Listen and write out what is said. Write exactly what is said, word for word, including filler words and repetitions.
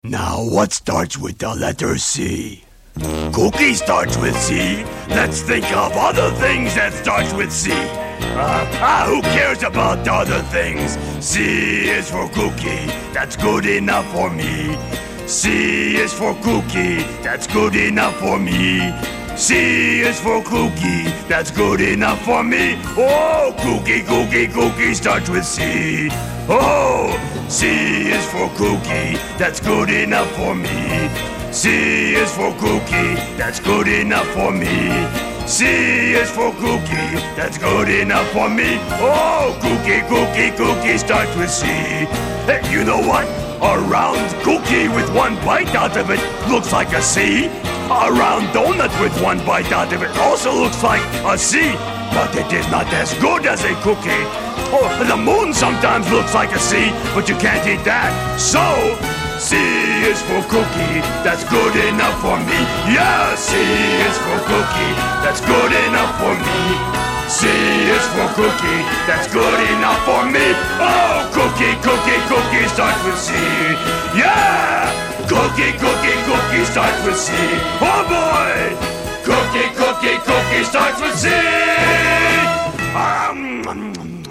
Now, what starts with the letter C? Cookie starts with C. Let's think of other things that starts with C. Uh, ah, who cares about other things? C is for cookie. That's good enough for me. C is for cookie. That's good enough for me. C is for cookie. That's good enough for me. Oh, cookie, cookie, cookie starts with C. Oh, C is for cookie. That's good enough for me. C is for cookie. That's good enough for me. C is for cookie. That's good enough for me. Oh, cookie, cookie, cookie starts with C. Hey, you know what? A round cookie with one bite out of it looks like a C. A round donut with one bite out of it also looks like a C. But it is not as good as a cookie. Oh, the moon sometimes looks like a C, but you can't eat that. So, C is for cookie, that's good enough for me. Yeah, C is for cookie, that's good enough for me. C is for cookie, that's good enough for me. Oh, cookie, cookie, cookie starts with C. Yeah! Cookie, cookie, cookie starts with C. Oh boy! Cookie, cookie, cookie starts with C. Um,